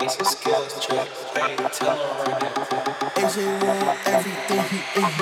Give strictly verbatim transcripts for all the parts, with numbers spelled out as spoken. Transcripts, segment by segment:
It's a skills check, baby, tell A J want everything he eat.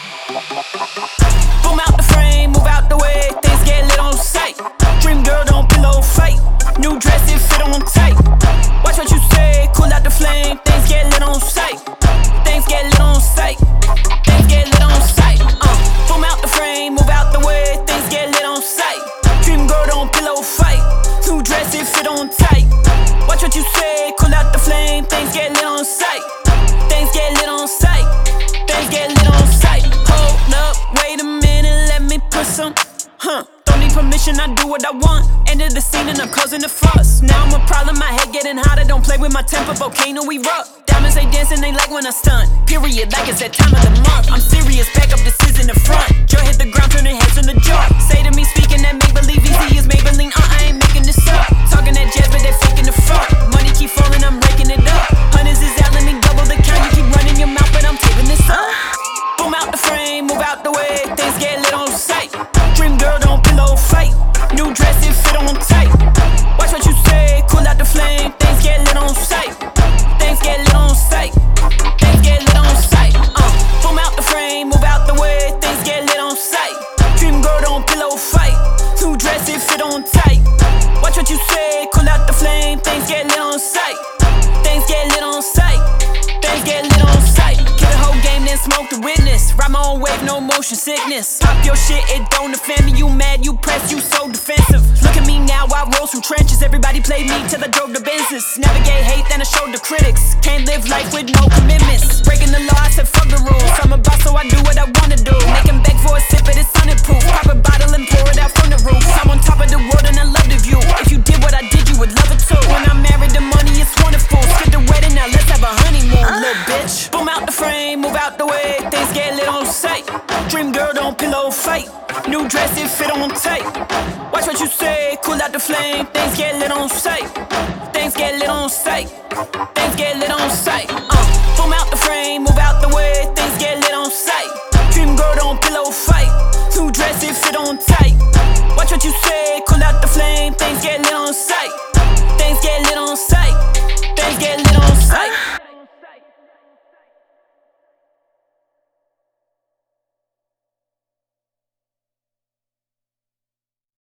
Boom out the frame, move out the way, things get lit on sight. Dream girl, don't pillow fight. New dress, it fit on tight. Watch what you say, cool out the flame, things get lit on sight. Things get lit on sight. Things get lit on sight. Uh, boom out the frame, move out the way, things get lit on sight. Dream girl, don't pillow fight. New dress, it fit on tight. Watch what you say, cool out the flame, things get lit on sight. Things get lit on sight. Things get lit on sight. Hold up, wait a minute, let me put some. Huh, don't need permission, I do what I want. Ended the scene and I'm causing a fuss. Now I'm a problem, my head getting hotter. Don't play with my temper, volcano erupt. Diamonds, they dancing, they like when I stunt. Period, like it's that time of the month. I'm serious, back up the scissors in the front. Jaw hit the ground, turning heads on the jaw. Say to me, speaking that make-believe easy is Maybelline. Uh, I ain't making this up. Talking that jazz, but they're faking the fuck. Money keep falling, I'm raking it up. Hundreds is out, let me double the count. You keep running your mouth, but I'm taping this up. Boom out the frame, move out the way, things get lit on sight. Dream girl, don't pillow fight. New dress, it fit on tight. Watch what you say, cool out the flame, things get lit on sight. Things get lit on sight. Things get lit on sight. Uh, boom out the frame, move out the way, things get lit on sight. Dream girl, don't pillow fight. New dress, it fit on tight. Watch what you say, cool out the flame, things get lit on sight. Things get lit on sight. Things get lit on sight. Kill the whole game, then smoke the witness. Ride my own wave, no motion sickness. Pop your shit, it don't offend me. You mad, you pressed, you so defensive. Look at me now, I rose from trenches. Everybody played me till I drove the business. Navigate hate, then I showed the critics. Can't live life with no commitments. Breaking the law, I said fuck the rules. I'm a boss, so I do what I wanna do. Make him beg for a sip, but it's sunproof. Pop a bottle and pour it out from the roof. I'm on top of the world and I love the view. If you did what I did, you would love it too. When I'm married, the money is wonderful. Skip the wedding, now let's have a honeymoon, little bitch. Boom out the frame, move out the way, things get lit on sight. Dream girl, don't pillow fight. New dress, it fit on tight. Watch what you say, cool out the flame, things get lit on sight. Things get lit on sight. Things get lit on sight. Uh, boom out the frame, move out the way, things get lit on sight. Dream girl, don't pillow fight. New dress, it fit on tight. Watch what you say.